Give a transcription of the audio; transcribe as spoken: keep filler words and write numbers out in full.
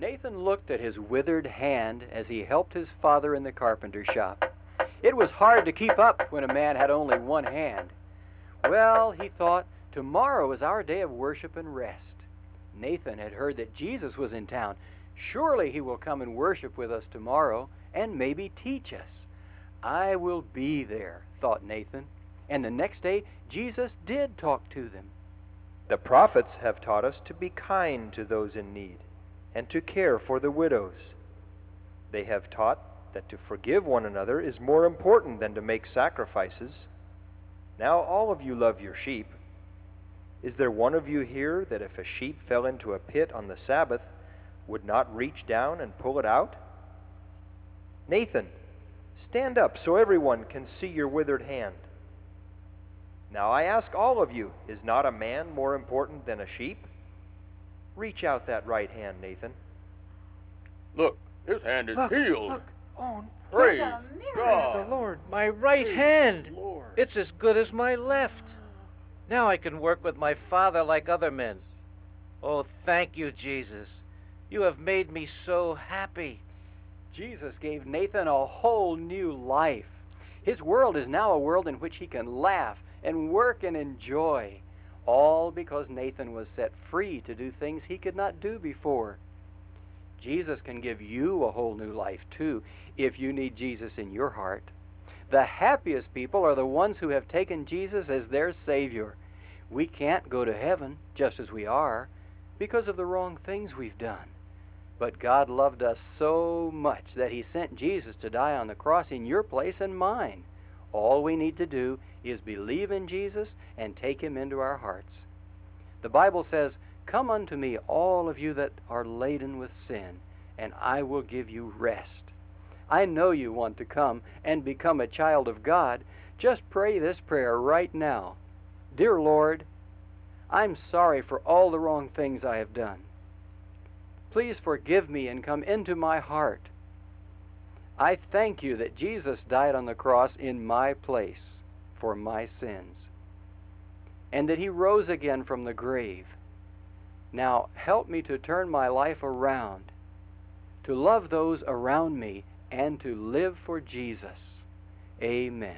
Nathan looked at his withered hand as he helped his father in the carpenter shop. It was hard to keep up when a man had only one hand. Well, he thought, tomorrow is our day of worship and rest. Nathan had heard that Jesus was in town. Surely he will come and worship with us tomorrow and maybe teach us. I will be there, thought Nathan. And the next day, Jesus did talk to them. The prophets have taught us to be kind to those in need and to care for the widows. They have taught that to forgive one another is more important than to make sacrifices. Now all of you love your sheep. Is there one of you here that if a sheep fell into a pit on the Sabbath would not reach down and pull it out? Nathan, stand up so everyone can see your withered hand. Now I ask all of you, is not a man more important than a sheep? Reach out that right hand, Nathan. Look, his hand is Look, healed. look. Oh, Praise praise God. the Lord. My right Praise hand. the Lord. It's as good as my left. Now I can work with my father like other men. Oh, thank you, Jesus. You have made me so happy. Jesus gave Nathan a whole new life. His world is now a world in which he can laugh and work and enjoy, all because Nathan was set free to do things he could not do before. Jesus can give you a whole new life, too, if you need Jesus in your heart. The happiest people are the ones who have taken Jesus as their Savior. We can't go to heaven just as we are because of the wrong things we've done. But God loved us so much that He sent Jesus to die on the cross in your place and mine. All we need to do is believe in Jesus and take Him into our hearts. The Bible says, "Come unto me, all of you that are laden with sin, and I will give you rest." I know you want to come and become a child of God. Just pray this prayer right now. Dear Lord, I'm sorry for all the wrong things I have done. Please forgive me and come into my heart. I thank you that Jesus died on the cross in my place for my sins, and that He rose again from the grave. Now help me to turn my life around, to love those around me, and to live for Jesus. Amen.